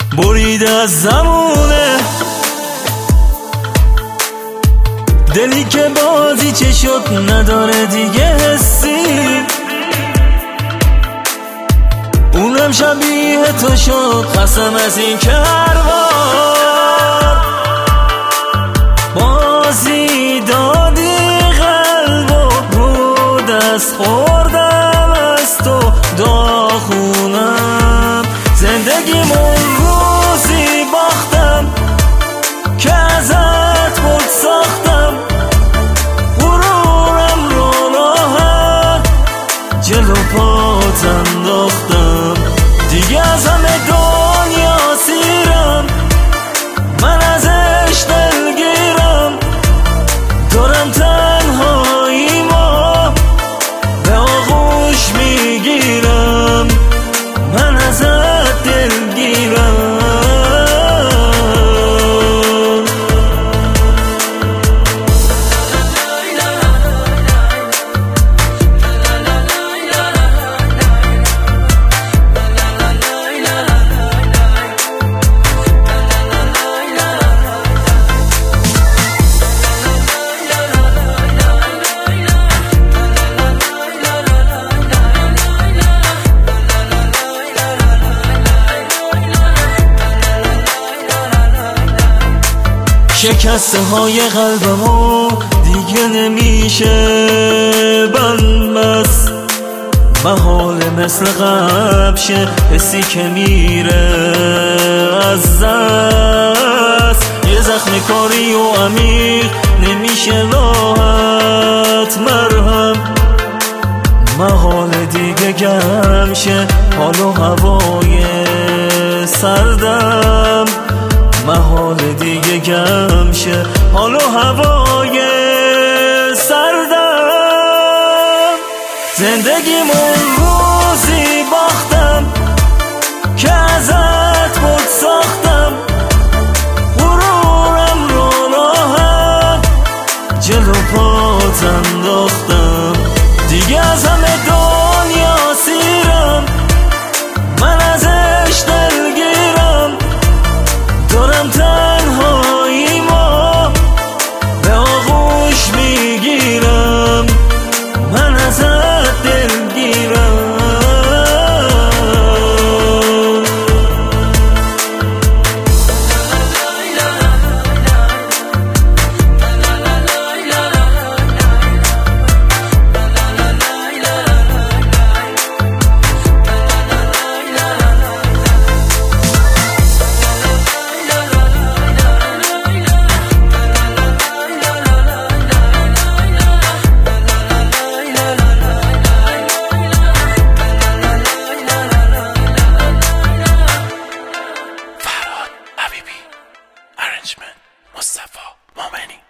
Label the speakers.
Speaker 1: بریده از زمونه، دلی که بازی چه شد نداره دیگه حسی، اونم شبیه تو شد قسم از این کروار. بازی دادی قلب و رو دست خوردم از تو داغونم، زندگیمون روزی باختم که ازت بود ساختم، غرورم رو راحت جلو پات انداختم، دیگه از همه دنیا سیرم، من ازش دلگیرم، دارم تنهاییمو به آغوش میگیرم، من ازت دلگیرم. شکسته های قلبمو دیگه نمیشه بس، محاله مثل قبل شه حسی که میره از دست، یه زخم کاری و عمیق نمیشه راحت مرهم، محاله دیگه گرم شه حال و هوای سردم، محال دیگه گم شه حال و هوای سردم، زندگیمون روزی باختم که ازت بود ساختم، غرورم رو راحت جلو پات انداختم، دیگه از همه دنیا سیرم، من ازش دلگیرم، دارم تنهاییمو به آغوش میگیرم، من ازت دلگیرم.
Speaker 2: Arrangement Mustafa Momeni.